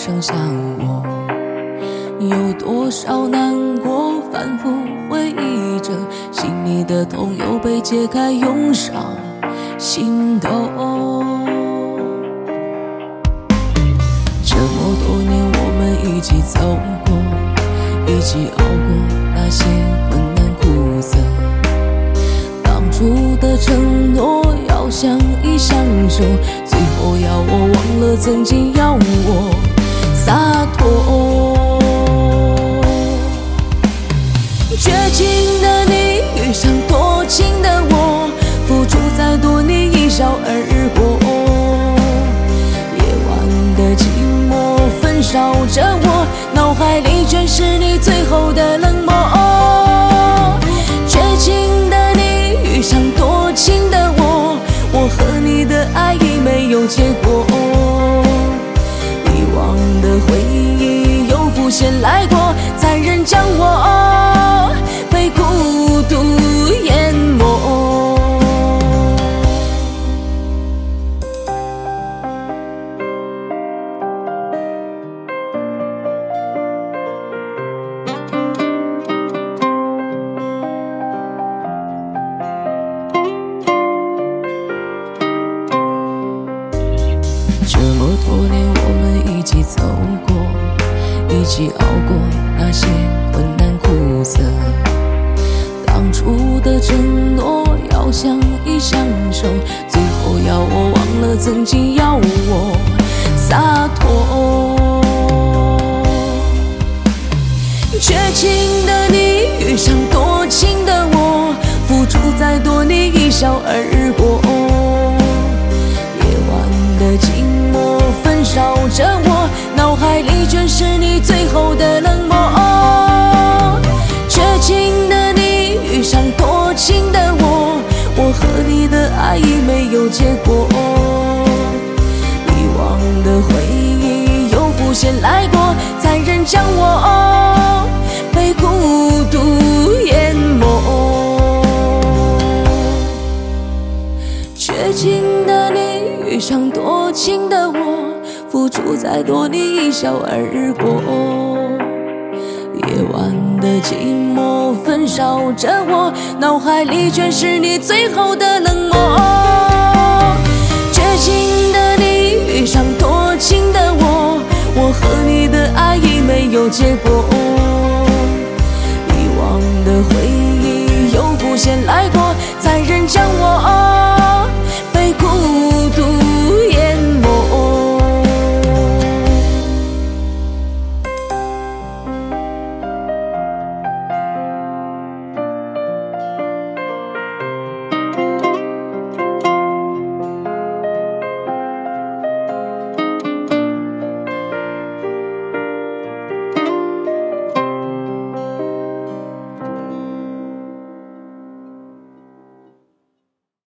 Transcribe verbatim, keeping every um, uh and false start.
想象我，有多少难过反复回忆着，心里的痛又被揭开涌上心头。这么多年我们一起走过，一起熬过那些困难苦涩，当初的承诺要相依相守，最后要我忘了曾经要我洒脱。绝情的你遇上多情的我，付出再多你一笑而过。夜晚的寂寞焚烧着我，脑海里全是你最后的冷漠。绝情的你遇上多情的我，我和你的爱已没有结果。遗忘的回忆又浮现来过，残忍将我被孤独淹没。这么多年我们一起走过，一起熬过那些困难苦涩，当初的承诺要相依相守，最后要我忘了曾经要我洒脱。绝情的你遇上多情的我，付出再多你一笑而过。夜晚的寂寞焚烧着我，脑海里全是你最后的冷漠。绝情的你遇上多情的我，我和你的爱已没有结果。遗忘的回忆又浮现来过，残忍将我被孤独淹没。绝情的你遇上多情的我，付出再多你一笑而过。夜晚的寂寞焚烧着我，脑海里全是你最后的冷漠。绝情的你遇上多情的我，我和你的爱已没